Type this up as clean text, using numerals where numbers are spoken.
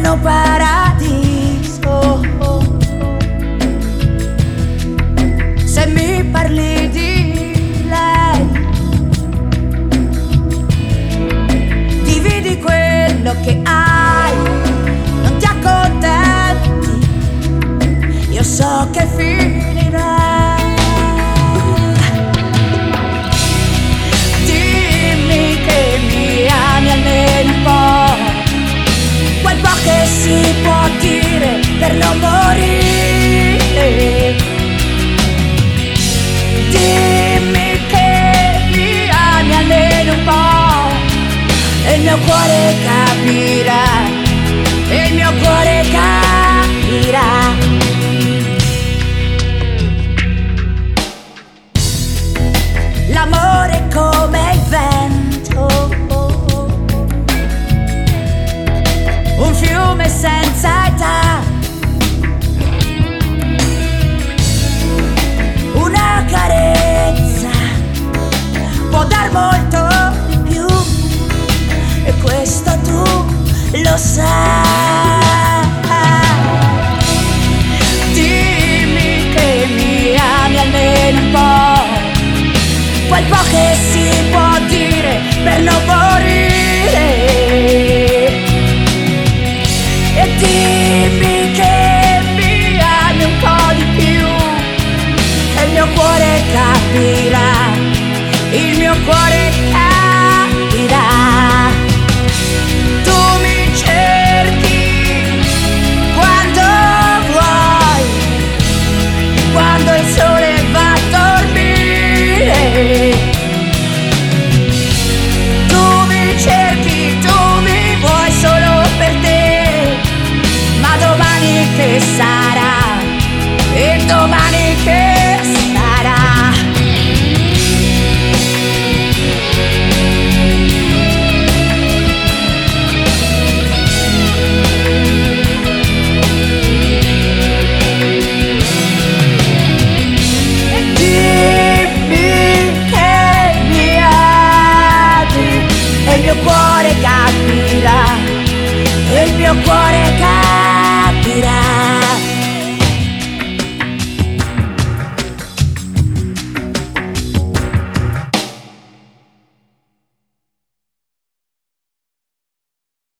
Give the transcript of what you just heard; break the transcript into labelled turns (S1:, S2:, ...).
S1: eterno paradiso. Se mi parli di lei, dividi quello che hai, non ti accontenti, io so che finirà. Dimmi che mi ami almeno un po', quel po' che si può dire per non morire. Dimmi che mi ami almeno un po', e il mio cuore capirà, e il mio cuore capirà. L'amore è come il vento, un fiume senza età, una carezza può dar molto di più, e questo tu lo sai. Dimmi che mi ami almeno un po', quel po' che si può dire per non morire. E dimmi che mi ami un po' di più, e il mio cuore capirà, il mio cuore capirà. Tu mi cerchi quando vuoi, quando il sole va a dormire. Tu mi cerchi, tu mi vuoi solo per te, ma domani che sarà, e domani che sarà. E il mio cuore capirà, e il mio cuore